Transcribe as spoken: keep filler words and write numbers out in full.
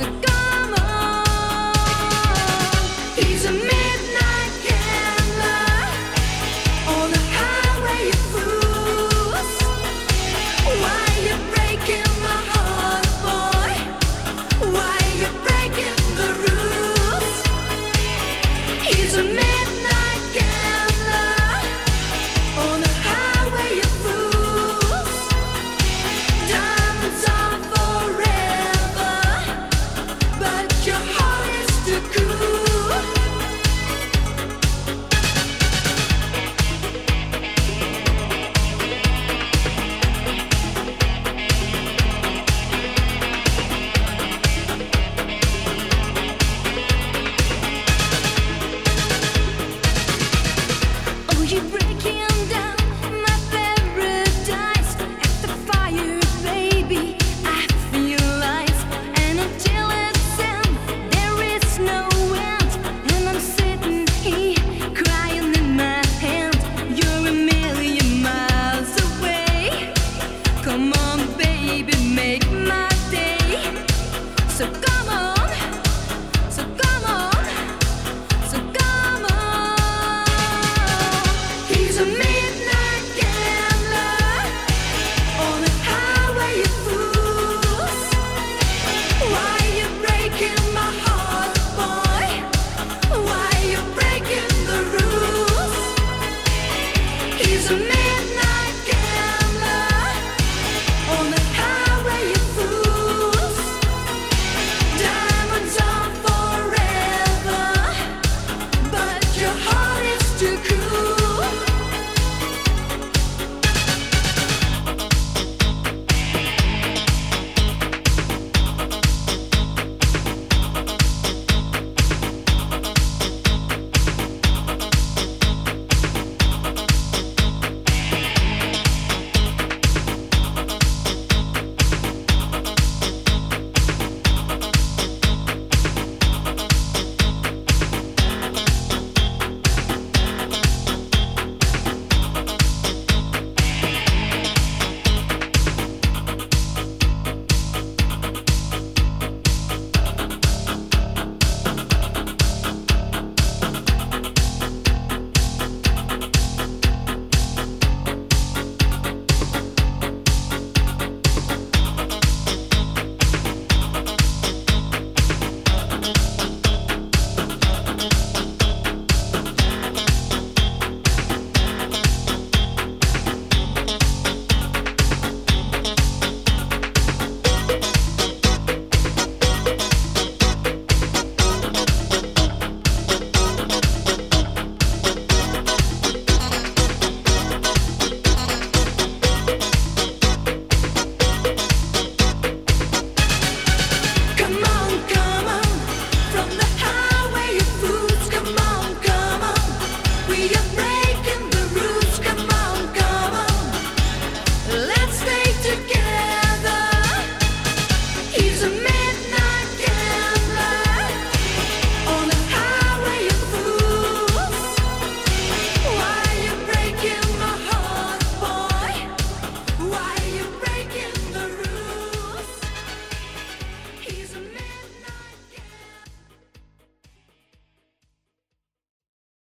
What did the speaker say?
So come on. He's a midnight gambler on the highway of fools. Why you breaking my heart, boy? Why you breaking the rules? He's a midnight gambler on the highway of fools. Diamonds are forever, but your heart is too cool. Oh, you're breaking down my paradise. At the fire, baby, I feel lights. And until it's end, there is no end. And I'm sitting here crying in my hand. You're a million miles away. Come on, baby, make my day. So go